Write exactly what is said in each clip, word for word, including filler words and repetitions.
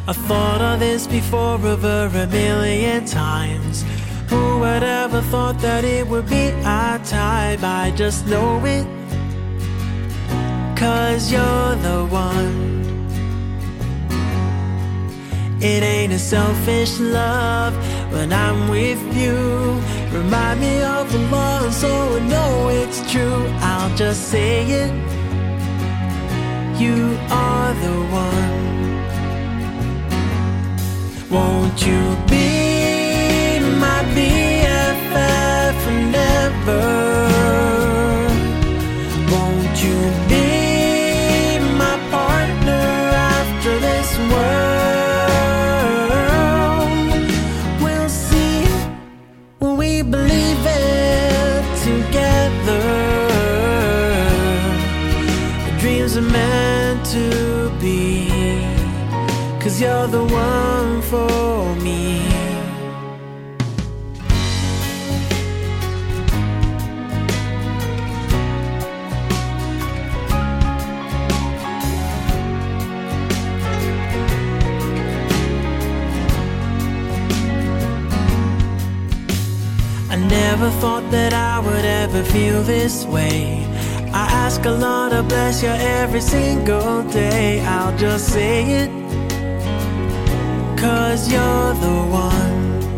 I thought of this before over a million times. Who would ever thought that it would be our time? I just know it, 'cause you're the one. It ain't a selfish love when I'm with you. Remind me of the love so I know it's true. I'll just say it, you are the one. Won't you be my B F F forever? Won't you be my partner after this world? We'll see when we believe it together. The dreams are meant to be, 'cause you're the one for me. I never thought that I would ever feel this way. I ask Allah to bless you every single day. I'll just say it, 'cause you're the one.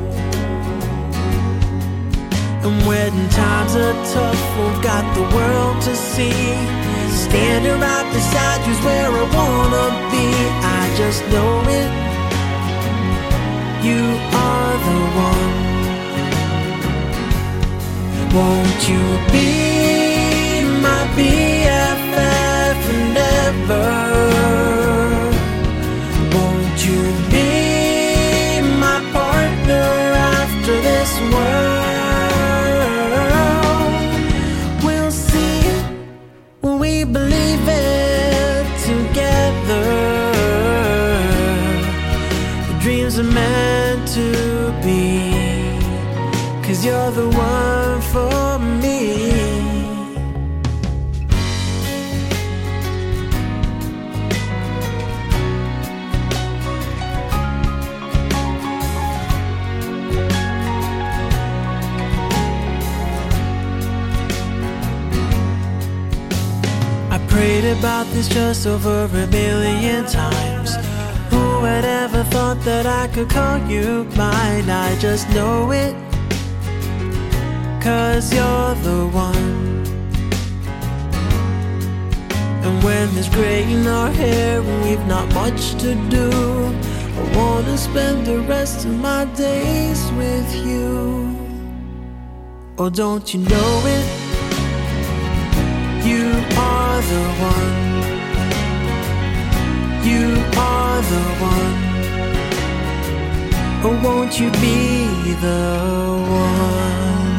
And when times are tough, we've got the world to see. Standing right beside you's where I wanna be. I just know it, you are the one. Won't you be my B F F forever? Won't you be my partner after this world? We'll see when we believe it together. The dreams are meant to be, 'cause you're the one for me. I prayed about this just over a million times. Who had ever thought that I could call you mine? I just know it, 'cause you're the one. And when there's gray in our hair and we've not much to do, I wanna spend the rest of my days with you. Oh, don't you know it? You are the one. You are the one. Oh, won't you be the one?